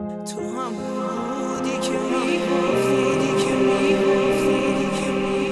تو هم بودی که میگفتی که میگفتی که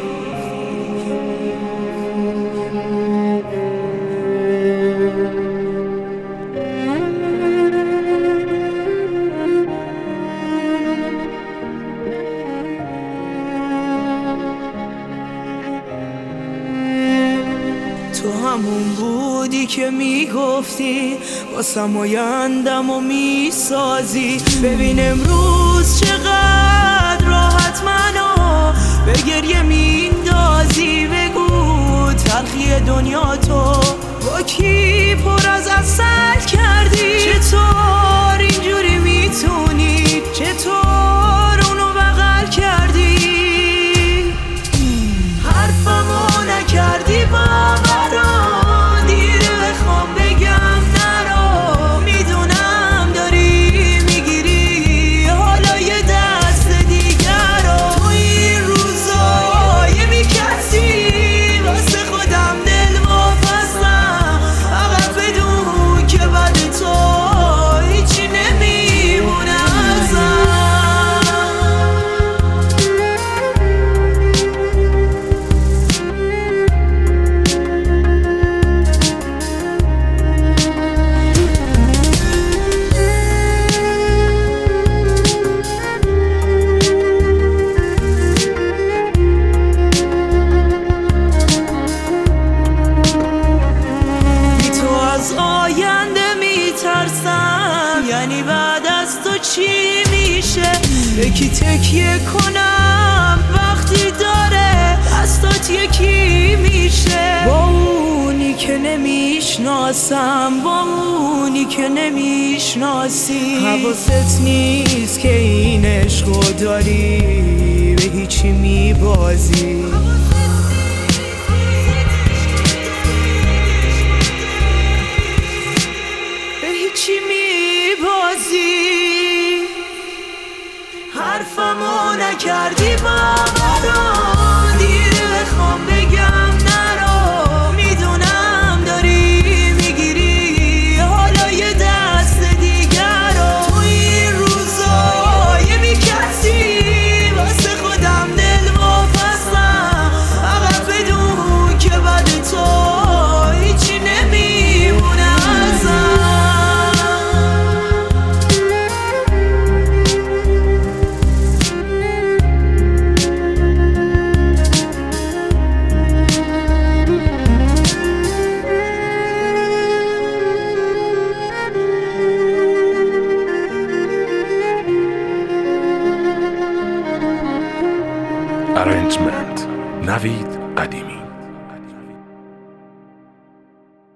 تو همون بودی که میگفتی واسم آیندم و میسازی. ببین امروز چقدر راحت منو به گریه میندازی. بگو تلخی دنیا تو با کی پر از عسل کردی؟ چطور اینجوری میتونی؟ چطور اونو بغل کردی؟ حرفمو نکردی باورم، دیره بخوام بگم نرو. میدونم داری میگیری حالا یه دست دیگر رو. تو این روزا یه میکسی واسه خودم دل واپسم. عقب بدون که بعد تو هیچی نمیمونه ازم. آینده میترسم، یعنی بعد از تو چی میشه؟ یکی تکیه کنم وقتی داره دستات یکی میشه. با اونی که نمیشناسم، با اونی که نمیشناسی. حواست نیست که این عشقو داری به هیچی میبازی. چی میبازی؟ حرفمو نکردی باورم، دیره بخوام بگم نرو. میدونم داری میگیری حالا یه دست دیگر رو. تو این روزا یه میکسی واسه خودم دل واپسم. عقب بدون که بعد تو هیچی نمیمونه ازم. Arrangement نوید قدیمی.